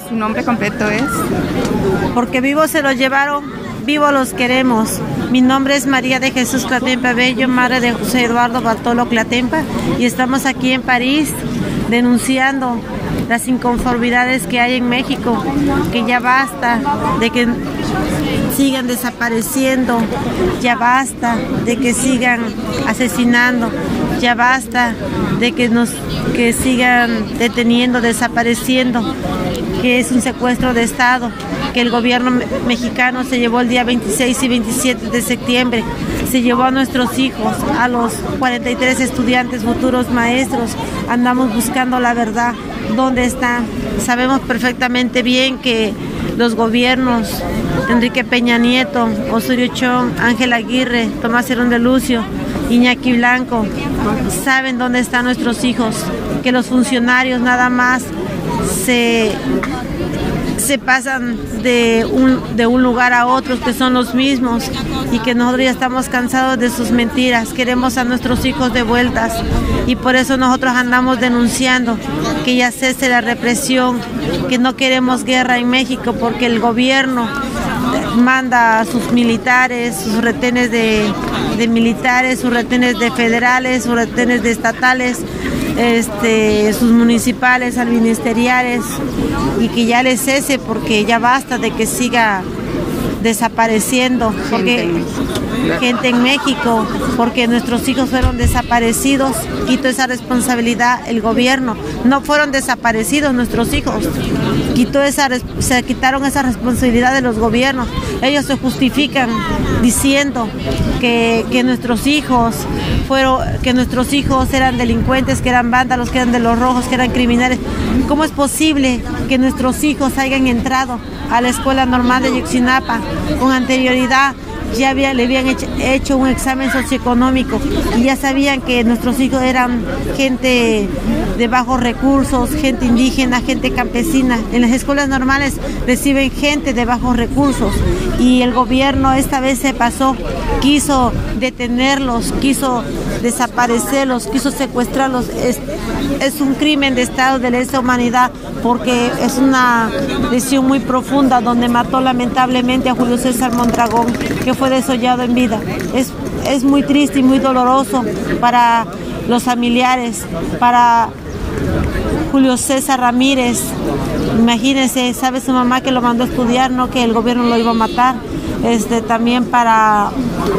¿Su nombre completo es? Porque vivos se los llevaron, vivos los queremos. Mi nombre es María de Jesús Clatempa Bello, madre de José Eduardo Bartolo Clatempa, y estamos aquí en París denunciando las inconformidades que hay en México, que ya basta de que sigan desapareciendo, ya basta de que sigan asesinando, ya basta de que sigan deteniendo, desapareciendo, que es un secuestro de Estado, que el gobierno mexicano se llevó el día 26 y 27 de septiembre, se llevó a nuestros hijos, a los 43 estudiantes, futuros maestros. Andamos buscando la verdad, ¿dónde están? Sabemos perfectamente bien que los gobiernos, Enrique Peña Nieto, Osorio Chong, Ángel Aguirre, Tomás Herón de Lucio, Iñaki Blanco, saben dónde están nuestros hijos, que los funcionarios nada más se pasan de un lugar a otro, que son los mismos, y que nosotros ya estamos cansados de sus mentiras. Queremos a nuestros hijos de vueltas, y por eso nosotros andamos denunciando que ya cese la represión, que no queremos guerra en México, porque el gobierno manda a sus militares, sus retenes de militares, sus retenes de federales, sus retenes de estatales, sus municipales, al ministeriales, y que ya les cese, porque ya basta de que siga desapareciendo gente en México, porque nuestros hijos fueron desaparecidos. Quitó esa responsabilidad el gobierno. No fueron desaparecidos nuestros hijos, se quitaron esa responsabilidad de los gobiernos. Ellos se justifican diciendo que nuestros hijos eran delincuentes, que eran vándalos, que eran de los rojos, que eran criminales. ¿Cómo es posible que nuestros hijos hayan entrado a la Escuela Normal de Ayotzinapa con anterioridad? Ya le habían hecho un examen socioeconómico y ya sabían que nuestros hijos eran gente de bajos recursos, gente indígena, gente campesina. En las escuelas normales reciben gente de bajos recursos, y el gobierno esta vez se pasó, quiso detenerlos, quiso desaparecerlos, quiso secuestrarlos. Es un crimen de Estado, de lesa humanidad, porque es una lesión muy profunda, donde mató lamentablemente a Julio César Mondragón, que fue desollado en vida. Es muy triste y muy doloroso para los familiares, para Julio César Ramírez. Imagínense, sabe su mamá que lo mandó a estudiar, no que el gobierno lo iba a matar. También para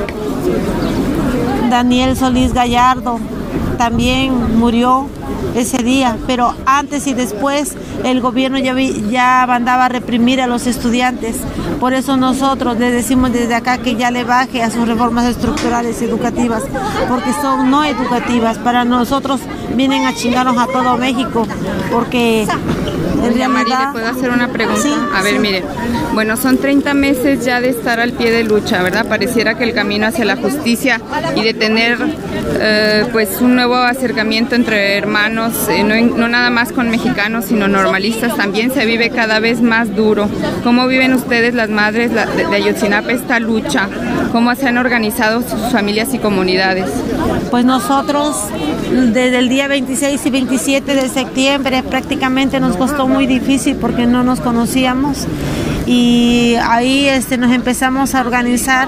Daniel Solís Gallardo, también murió ese día, pero antes y después el gobierno ya mandaba a reprimir a los estudiantes. Por eso nosotros le decimos desde acá que ya le baje a sus reformas estructurales educativas, porque son no educativas. Para nosotros vienen a chingarnos a todo México, porque en realidad... María, ¿le puedo hacer una pregunta? Sí, a ver, sí. Mire, bueno, son 30 meses ya de estar al pie de lucha, ¿verdad? Pareciera que el camino hacia la justicia y de tener pues un nuevo acercamiento entre hermanos, no nada más con mexicanos, sino normalistas, también se vive cada vez más duro. ¿Cómo viven ustedes, las madres de Ayotzinapa, esta lucha? ¿Cómo se han organizado sus familias y comunidades? Pues nosotros desde el día 26 y 27 de septiembre prácticamente nos costó muy difícil, porque no nos conocíamos, y ahí nos empezamos a organizar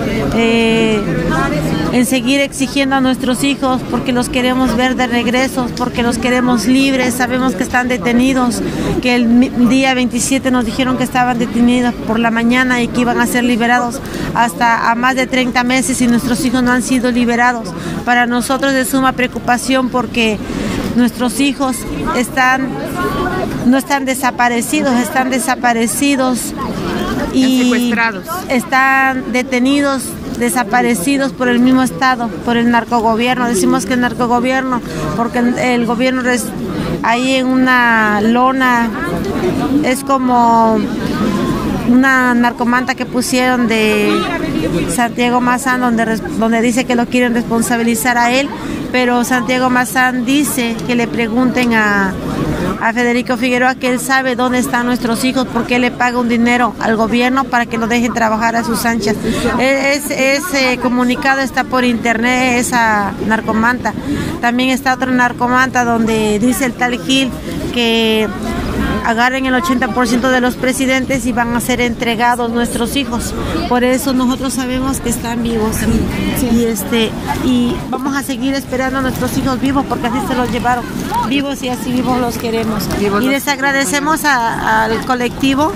en seguir exigiendo a nuestros hijos, porque los queremos ver de regreso, porque los queremos libres. Sabemos que están detenidos, que el día 27 nos dijeron que estaban detenidos por la mañana y que iban a ser liberados hasta a más de 30 meses, y nuestros hijos no han sido liberados. Para nosotros es suma preocupación, porque nuestros hijos no están desaparecidos, están desaparecidos y secuestrados. Están detenidos, desaparecidos por el mismo Estado, por el narcogobierno. Decimos que el narcogobierno, porque el gobierno ahí en una lona es como una narcomanta que pusieron de Santiago Mazzán, donde dice que lo quieren responsabilizar a él, pero Santiago Mazzán dice que le pregunten a Federico Figueroa, que él sabe dónde están nuestros hijos, porque él le paga un dinero al gobierno para que lo dejen trabajar a sus anchas. Ese comunicado está por internet, esa narcomanta. También está otra narcomanta donde dice el tal Gil que agarren el 80% de los presidentes y van a ser entregados nuestros hijos. Por eso nosotros sabemos que están vivos y vamos a seguir esperando a nuestros hijos vivos, porque así se los llevaron vivos y así vivos los queremos. Y les agradecemos al colectivo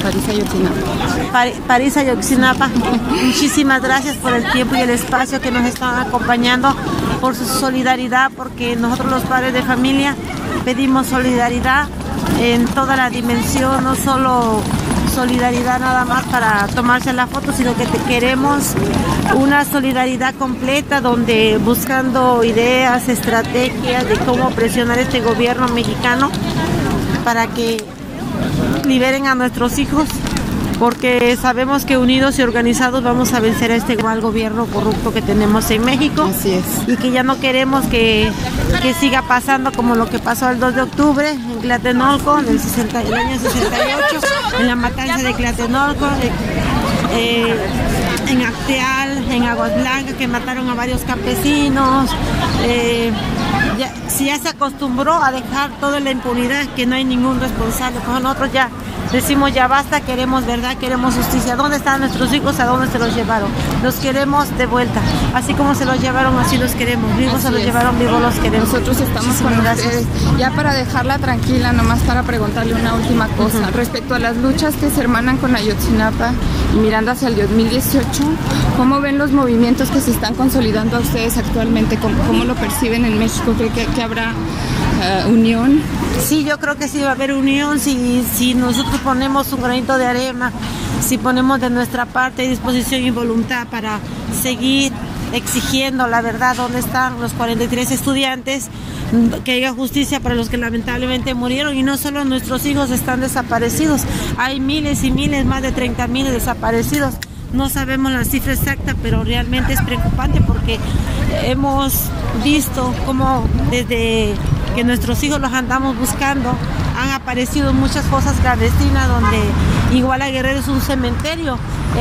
París Ayotzinapa. Muchísimas gracias por el tiempo y el espacio que nos están acompañando, por su solidaridad, porque nosotros los padres de familia pedimos solidaridad en toda la dimensión, no solo solidaridad nada más para tomarse la foto, sino que queremos una solidaridad completa, donde buscando ideas, estrategias de cómo presionar a este gobierno mexicano para que liberen a nuestros hijos, porque sabemos que unidos y organizados vamos a vencer a este mal gobierno corrupto que tenemos en México. Así es. Y que ya no queremos que siga pasando como lo que pasó el 2 de octubre en Tlatelolco, en el año 68, en la matanza de Tlatelolco, en Acteal, en Aguas Blancas, que mataron a varios campesinos. Si ya se acostumbró a dejar toda la impunidad, que no hay ningún responsable, pues nosotros ya decimos ya basta, queremos verdad, queremos justicia. ¿Dónde están nuestros hijos? ¿A dónde se los llevaron? Los queremos de vuelta. Así como se los llevaron, así los queremos. Vivos se los llevaron, vivos los queremos. Nosotros estamos con ustedes. Ya para dejarla tranquila, nomás para preguntarle una última cosa. Respecto a las luchas que se hermanan con Ayotzinapa y mirando hacia el 2018, ¿cómo ven los movimientos que se están consolidando a ustedes actualmente? ¿Cómo lo perciben en México? ¿Cree que habrá unión? Sí, yo creo que sí va a haber unión si nosotros ponemos un granito de arena, si ponemos de nuestra parte disposición y voluntad para seguir exigiendo la verdad. ¿Dónde están los 43 estudiantes? Que haya justicia para los que lamentablemente murieron, y no solo nuestros hijos están desaparecidos, hay miles y miles, más de 30,000 desaparecidos. No sabemos la cifra exacta, pero realmente es preocupante, porque hemos visto cómo desde que nuestros hijos los andamos buscando han aparecido muchas fosas clandestinas, donde Iguala Guerrero es un cementerio.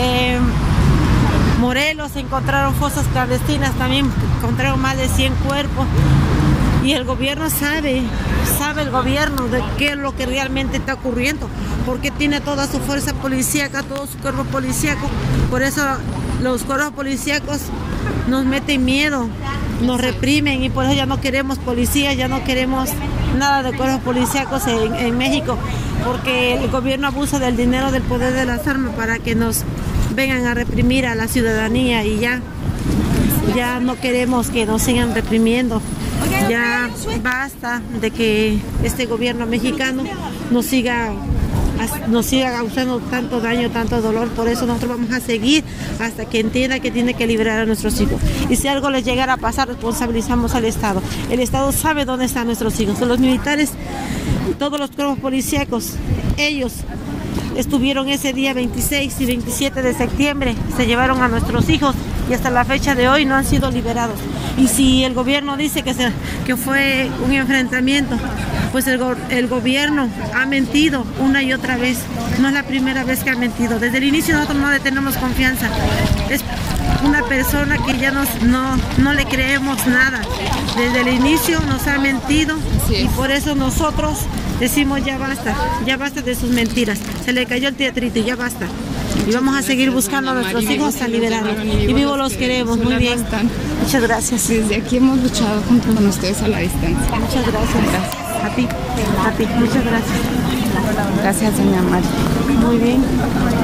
Morelos encontraron fosas clandestinas, también encontraron más de 100 cuerpos. Y el gobierno sabe el gobierno de qué es lo que realmente está ocurriendo, porque tiene toda su fuerza policíaca, todo su cuerpo policíaco. Por eso los cuerpos policíacos nos meten miedo, nos reprimen, y por eso ya no queremos policías, ya no queremos nada de cuerpos policíacos en México, porque el gobierno abusa del dinero, del poder de las armas, para que nos vengan a reprimir a la ciudadanía, y ya no queremos que nos sigan reprimiendo. Ya basta de que este gobierno mexicano nos siga causando tanto daño, tanto dolor. Por eso nosotros vamos a seguir hasta que entienda que tiene que liberar a nuestros hijos. Y si algo les llegara a pasar, responsabilizamos al Estado. El Estado sabe dónde están nuestros hijos. Los militares, todos los cuerpos policíacos, ellos estuvieron ese día 26 y 27 de septiembre, se llevaron a nuestros hijos, y hasta la fecha de hoy no han sido liberados. Y si el gobierno dice que fue un enfrentamiento, pues el gobierno ha mentido una y otra vez. No es la primera vez que ha mentido. Desde el inicio nosotros no le tenemos confianza. Es una persona que ya no le creemos nada. Desde el inicio nos ha mentido, y por eso nosotros decimos ya basta de sus mentiras. Se le cayó el teatrito y ya basta. Y vamos a seguir buscando a nuestros hijos hasta liberarlos. Y vivos los queremos. Muy bien. Muchas gracias. Desde aquí hemos luchado junto con ustedes a la distancia. Muchas gracias. A ti. Muchas gracias. Gracias, doña María. Muy bien.